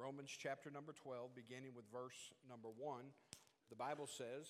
Romans chapter number 12, beginning with verse number 1. The Bible says,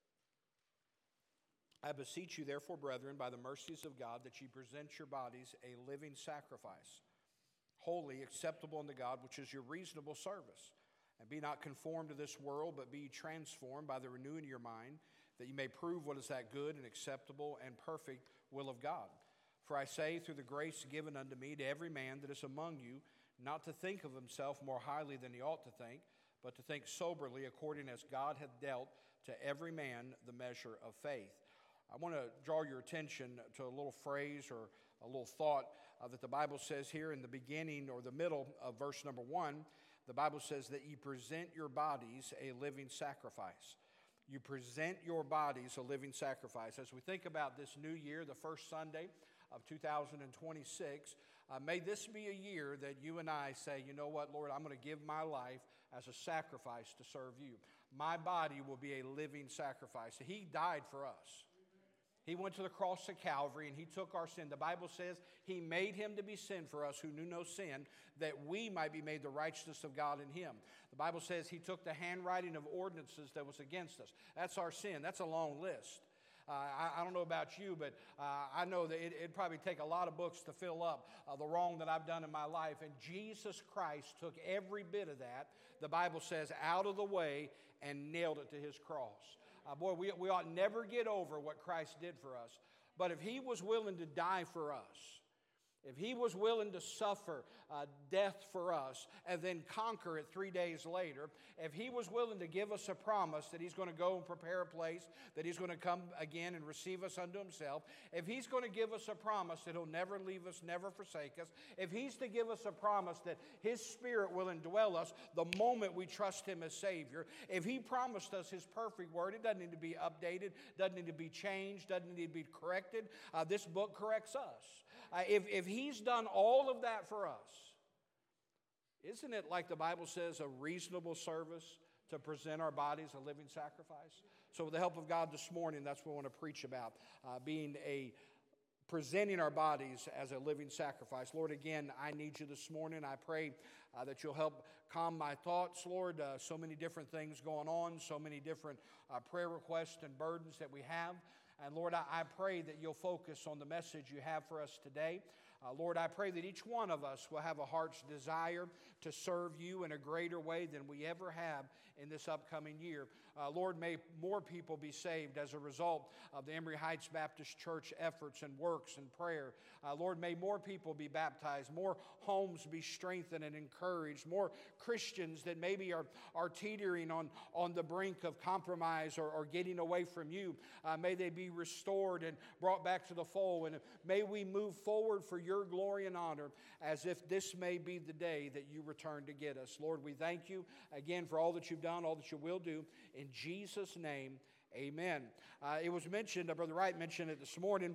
I beseech you, therefore, brethren, by the mercies of God, that ye present your bodies a living sacrifice, holy, acceptable unto God, which is your reasonable service. And be not conformed to this world, but be ye transformed by the renewing of your mind, that ye may prove what is that good and acceptable and perfect will of God. For I say, through the grace given unto me, to every man that is among you, not to think of himself more highly than he ought to think, but to think soberly, according as God hath dealt to every man the measure of faith. I want to draw your attention to a little phrase or a little thought that the Bible says here in the beginning or the middle of verse number 1. The Bible says that you present your bodies a living sacrifice. You present your bodies a living sacrifice. As we think about this new year, the first Sunday of 2026, may this be a year that you and I say, you know what, Lord, I'm going to give my life as a sacrifice to serve you. My body will be a living sacrifice. He died for us. He went to the cross of Calvary and he took our sin. The Bible says he made him to be sin for us who knew no sin, that we might be made the righteousness of God in him. The Bible says he took the handwriting of ordinances that was against us. That's our sin. That's a long list. I don't know about you, but I know that it'd probably take a lot of books to fill up the wrong that I've done in my life. And Jesus Christ took every bit of that, the Bible says, out of the way and nailed it to his cross. Boy, we ought never get over what Christ did for us. But if he was willing to die for us, if he was willing to suffer death for us and then conquer it 3 days later, if he was willing to give us a promise that he's going to go and prepare a place, that he's going to come again and receive us unto himself, if he's going to give us a promise that he'll never leave us, never forsake us, if he's to give us a promise that his Spirit will indwell us the moment we trust him as Savior, if he promised us his perfect word, it doesn't need to be updated, doesn't need to be changed, doesn't need to be corrected. This book corrects us. If he's done all of that for us, isn't it, like the Bible says, a reasonable service to present our bodies a living sacrifice? So with the help of God this morning, that's what I want to preach about, presenting our bodies as a living sacrifice. Lord, again, I need you this morning. I pray that you'll help calm my thoughts, Lord. So many different things going on, so many different prayer requests and burdens that we have. And Lord, I pray that you'll focus on the message you have for us today. Lord, I pray that each one of us will have a heart's desire to serve you in a greater way than we ever have in this upcoming year. Lord, may more people be saved as a result of the Emory Heights Baptist Church efforts and works and prayer. Lord, may more people be baptized, more homes be strengthened and encouraged, more Christians that maybe are teetering on the brink of compromise or getting away from you. May they be restored and brought back to the fold. And may we move forward for your glory and honor as if this may be the day that you return to get us. Lord, we thank you again for all that you've done, all that you will do. In Jesus' name, amen. It was mentioned, Brother Wright mentioned it this morning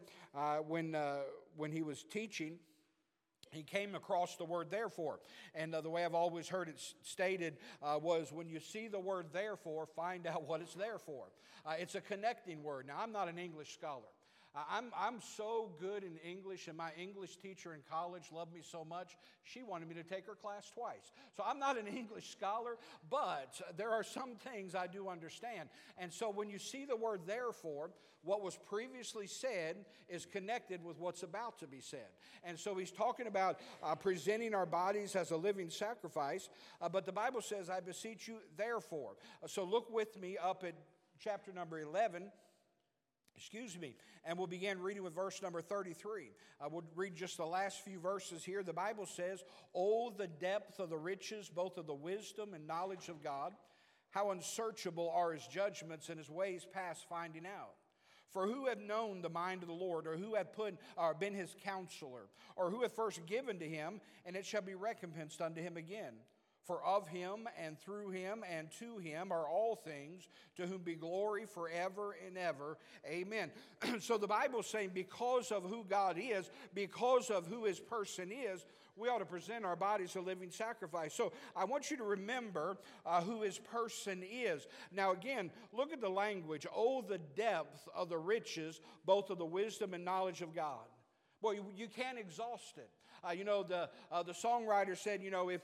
when he was teaching. He came across the word therefore. And the way I've always heard it stated was when you see the word therefore, find out what it's there for. It's a connecting word. Now, I'm not an English scholar. I'm so good in English, and my English teacher in college loved me so much, she wanted me to take her class twice. So I'm not an English scholar, but there are some things I do understand. And so when you see the word therefore, what was previously said is connected with what's about to be said. And so he's talking about presenting our bodies as a living sacrifice, but the Bible says, I beseech you therefore. So look with me up at chapter number 11. And we'll begin reading with verse number 33. We'll read just the last few verses here. The Bible says, oh, the depth of the riches, both of the wisdom and knowledge of God. How unsearchable are his judgments and his ways past finding out. For who hath known the mind of the Lord, or who hath been his counselor, or who hath first given to him, and it shall be recompensed unto him again. For of him and through him and to him are all things, to whom be glory forever and ever. Amen. So the Bible is saying because of who God is, because of who his person is, we ought to present our bodies a living sacrifice. So I want you to remember who his person is. Now again, look at the language. Oh, the depth of the riches, both of the wisdom and knowledge of God. Boy, you can't exhaust it. The songwriter said,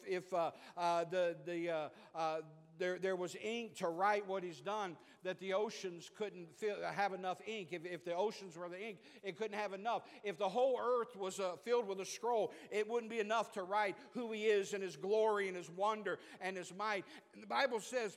if there was ink to write what he's done, that the oceans couldn't have enough ink. If the oceans were the ink, it couldn't have enough. If the whole earth was filled with a scroll, it wouldn't be enough to write who he is and his glory and his wonder and his might. And the Bible says,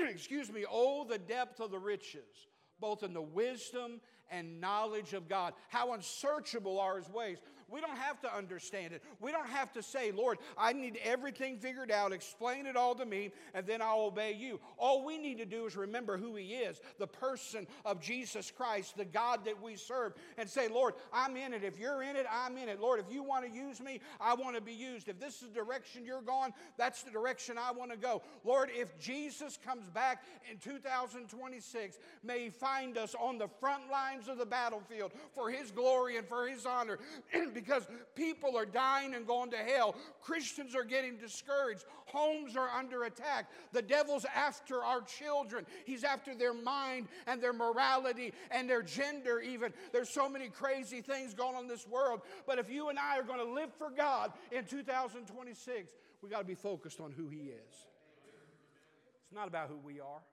oh, the depth of the riches, both in the wisdom and knowledge of God. How unsearchable are his ways. We don't have to understand it. We don't have to say, Lord, I need everything figured out. Explain it all to me, and then I'll obey you. All we need to do is remember who he is, the person of Jesus Christ, the God that we serve, and say, Lord, I'm in it. If you're in it, I'm in it. Lord, if you want to use me, I want to be used. If this is the direction you're going, that's the direction I want to go. Lord, if Jesus comes back in 2026, may he find us on the front lines of the battlefield for his glory and for his honor. Because people are dying and going to hell. Christians are getting discouraged. Homes are under attack. The devil's after our children. He's after their mind and their morality and their gender even. There's so many crazy things going on in this world. But if you and I are going to live for God in 2026, we got to be focused on who he is. It's not about who we are.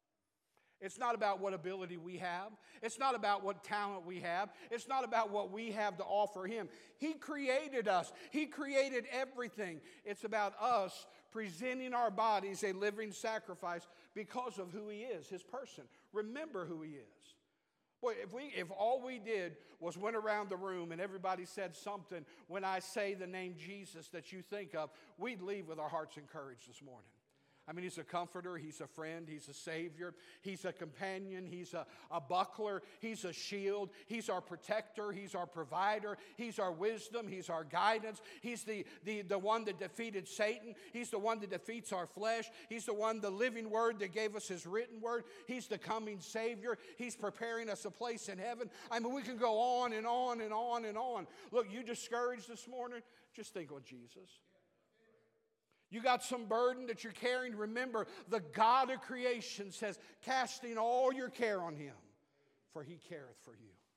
It's not about what ability we have. It's not about what talent we have. It's not about what we have to offer him. He created us. He created everything. It's about us presenting our bodies a living sacrifice because of who he is, his person. Remember who he is. Boy, if all we did was went around the room and everybody said something when I say the name Jesus that you think of, we'd leave with our hearts encouraged this morning. I mean, he's a comforter, he's a friend, he's a savior, he's a companion, he's a buckler, he's a shield, he's our protector, he's our provider, he's our wisdom, he's our guidance, he's the one that defeated Satan, he's the one that defeats our flesh, he's the living word that gave us his written word, he's the coming savior, he's preparing us a place in heaven. I mean, we can go on and on and on and on. Look, you discouraged this morning? Just think on Jesus. You got some burden that you're carrying. Remember, the God of creation says, casting all your care on him, for he careth for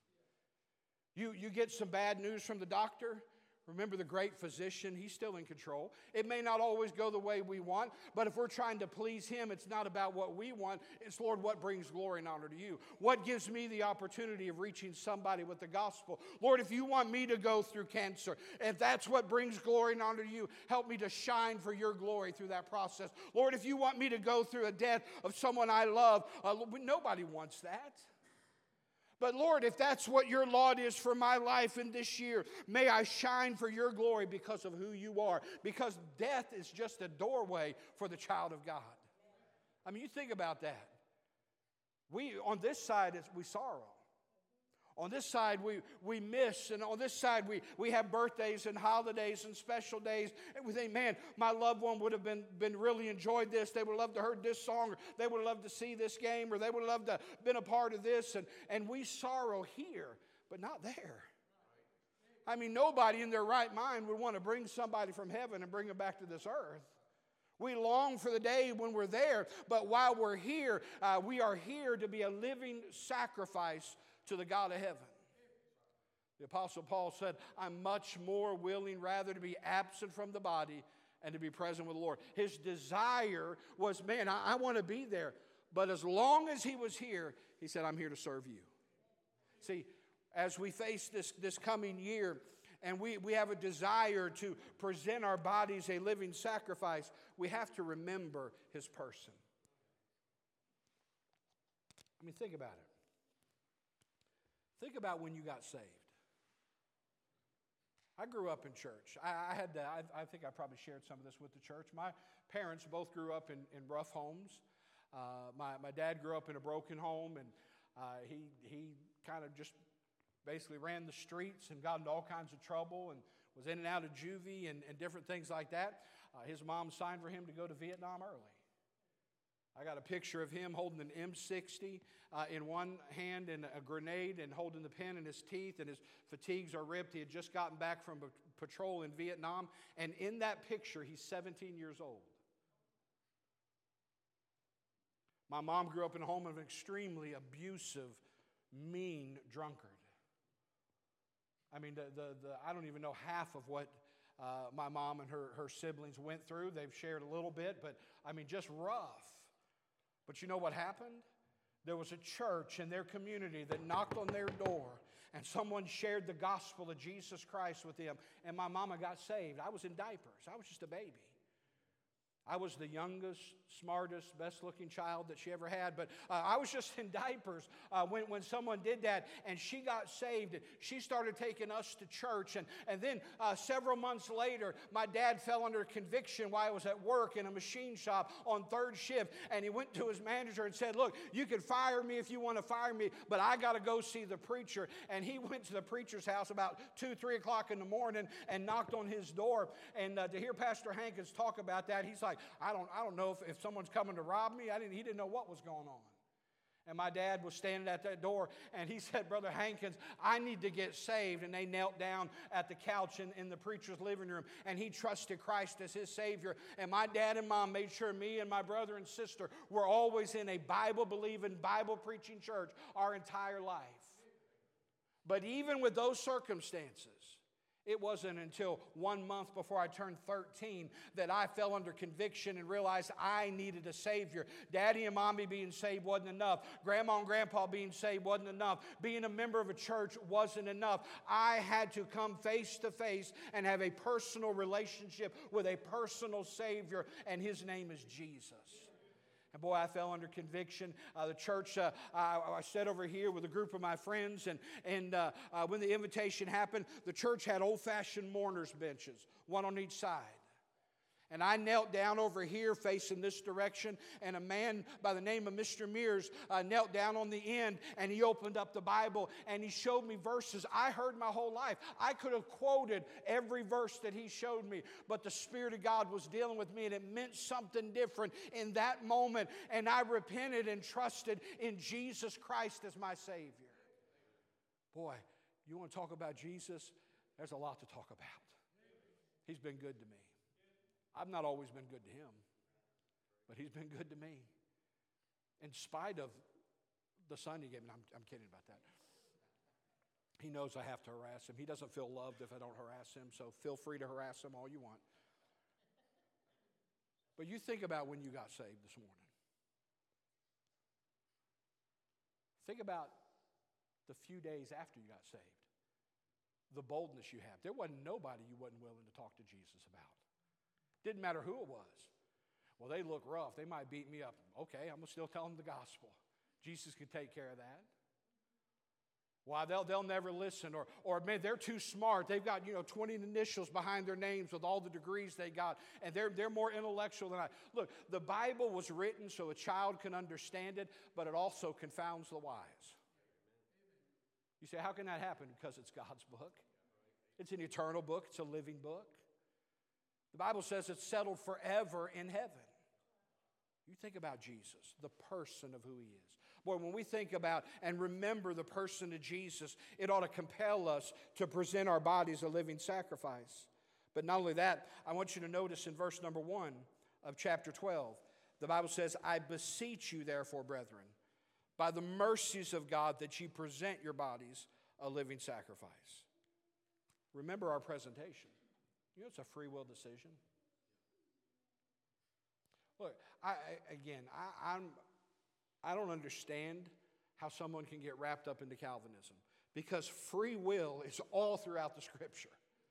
you. You get some bad news from the doctor. Remember the great physician, he's still in control. It may not always go the way we want, but if we're trying to please him, it's not about what we want. It's, Lord, what brings glory and honor to you? What gives me the opportunity of reaching somebody with the gospel? Lord, if you want me to go through cancer, if that's what brings glory and honor to you, help me to shine for your glory through that process. Lord, if you want me to go through a death of someone I love, nobody wants that. But Lord, if that's what your lot is for my life in this year, may I shine for your glory because of who you are. Because death is just a doorway for the child of God. I mean, you think about that. On this side, we sorrow. On this side, we miss, and on this side, we have birthdays and holidays and special days, and we think, man, my loved one would have been really enjoyed this. They would have loved to heard this song, or they would have loved to see this game, or they would have loved to have been a part of this, and we sorrow here, but not there. I mean, nobody in their right mind would want to bring somebody from heaven and bring them back to this earth. We long for the day when we're there, but while we're here, we are here to be a living sacrifice to the God of heaven. The Apostle Paul said, I'm much more willing rather to be absent from the body and to be present with the Lord. His desire was, man, I want to be there. But as long as he was here, he said, I'm here to serve you. See, as we face this coming year, and we have a desire to present our bodies a living sacrifice, we have to remember his person. I mean, think about it. Think about when you got saved. I grew up in church. I think I probably shared some of this with the church. My parents both grew up in rough homes. My dad grew up in a broken home, and he kind of just basically ran the streets and got into all kinds of trouble and was in and out of juvie and different things like that. His mom signed for him to go to Vietnam early. I got a picture of him holding an M60 in one hand and a grenade and holding the pen in his teeth, and his fatigues are ripped. He had just gotten back from a patrol in Vietnam, and in that picture, he's 17 years old. My mom grew up in a home of an extremely abusive, mean drunkard. I mean, I don't even know half of what my mom and her siblings went through. They've shared a little bit, but I mean, just rough. But you know what happened? There was a church in their community that knocked on their door, and someone shared the gospel of Jesus Christ with them, and my mama got saved. I was in diapers. I was just a baby. I was the youngest, smartest, best-looking child that she ever had, but I was just in diapers when someone did that, and she got saved. She started taking us to church, and then several months later, my dad fell under conviction while I was at work in a machine shop on third shift, and he went to his manager and said, look, you can fire me if you want to fire me, but I got to go see the preacher. And he went to the preacher's house about 2, 3 o'clock in the morning and knocked on his door, and to hear Pastor Hankins talk about that, he's like, I don't know if someone's coming to rob me. He didn't know what was going on. And my dad was standing at that door, and he said, Brother Hankins, I need to get saved. And they knelt down at the couch in the preacher's living room, and he trusted Christ as his Savior. And my dad and mom made sure me and my brother and sister were always in a Bible-believing, Bible-preaching church our entire life. But even with those circumstances, it wasn't until 1 month before I turned 13 that I fell under conviction and realized I needed a Savior. Daddy and Mommy being saved wasn't enough. Grandma and Grandpa being saved wasn't enough. Being a member of a church wasn't enough. I had to come face to face and have a personal relationship with a personal Savior, and His name is Jesus. And boy, I fell under conviction. The church, I sat over here with a group of my friends, and when the invitation happened, the church had old-fashioned mourners benches, one on each side. And I knelt down over here facing this direction, and a man by the name of Mr. Mears knelt down on the end, and he opened up the Bible, and he showed me verses I heard my whole life. I could have quoted every verse that he showed me, but the Spirit of God was dealing with me, and it meant something different in that moment, and I repented and trusted in Jesus Christ as my Savior. Boy, you want to talk about Jesus? There's a lot to talk about. He's been good to me. I've not always been good to Him, but He's been good to me. In spite of the son He gave me. I'm kidding about that. He knows I have to harass Him. He doesn't feel loved if I don't harass Him, so feel free to harass Him all you want. But you think about when you got saved this morning. Think about the few days after you got saved. The boldness you have. There wasn't nobody you wasn't willing to talk to Jesus about. Didn't matter who it was. Well, they look rough. They might beat me up. Okay, I'm going to still tell them the gospel. Jesus can take care of that. Why, they'll never listen. Or man, they're too smart. They've got, 20 initials behind their names with all the degrees they got. And they're more intellectual than I. Look, the Bible was written so a child can understand it, but it also confounds the wise. You say, how can that happen? Because it's God's book. It's an eternal book. It's a living book. The Bible says it's settled forever in heaven. You think about Jesus, the person of who He is. Boy, when we think about and remember the person of Jesus, it ought to compel us to present our bodies a living sacrifice. But not only that, I want you to notice in verse number 1 of chapter 12, the Bible says, I beseech you therefore, brethren, by the mercies of God, that ye present your bodies a living sacrifice. Remember our presentation. It's a free will decision. Look, I don't understand how someone can get wrapped up into Calvinism, because free will is all throughout the Scripture.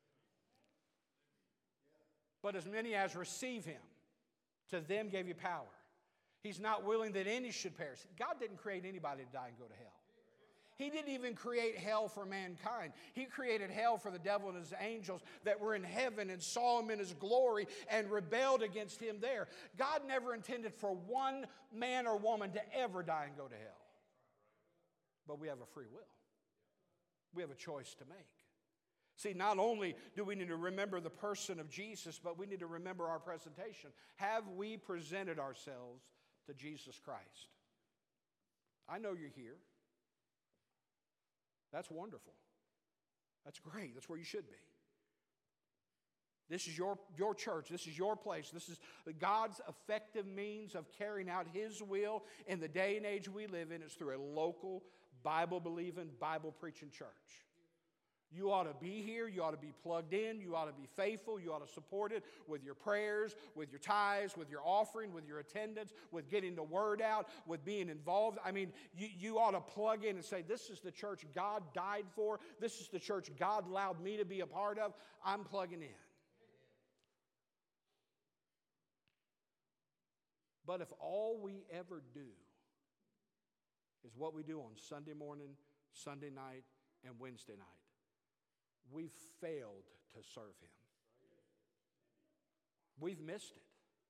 But as many as receive Him, to them gave you power. He's not willing that any should perish. God didn't create anybody to die and go to hell. He didn't even create hell for mankind. He created hell for the devil and his angels that were in heaven and saw Him in His glory and rebelled against Him there. God never intended for one man or woman to ever die and go to hell. But we have a free will. We have a choice to make. See, not only do we need to remember the person of Jesus, but we need to remember our presentation. Have we presented ourselves to Jesus Christ? I know you're here. That's wonderful. That's great. That's where you should be. This is your church. This is your place. This is God's effective means of carrying out His will in the day and age we live in. It's through a local, Bible-believing, Bible-preaching church. You ought to be here. You ought to be plugged in. You ought to be faithful. You ought to support it with your prayers, with your tithes, with your offering, with your attendance, with getting the word out, with being involved. I mean, you ought to plug in and say, this is the church God died for. This is the church God allowed me to be a part of. I'm plugging in. But if all we ever do is what we do on Sunday morning, Sunday night, and Wednesday night, we've failed to serve Him. We've missed it.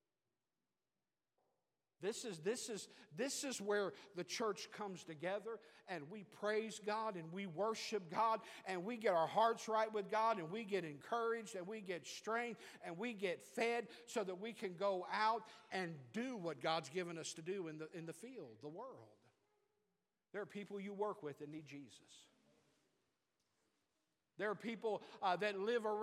This is where the church comes together and we praise God and we worship God and we get our hearts right with God and we get encouraged and we get strength and we get fed so that we can go out and do what God's given us to do in the field, the world. There are people you work with that need Jesus. There are people that live around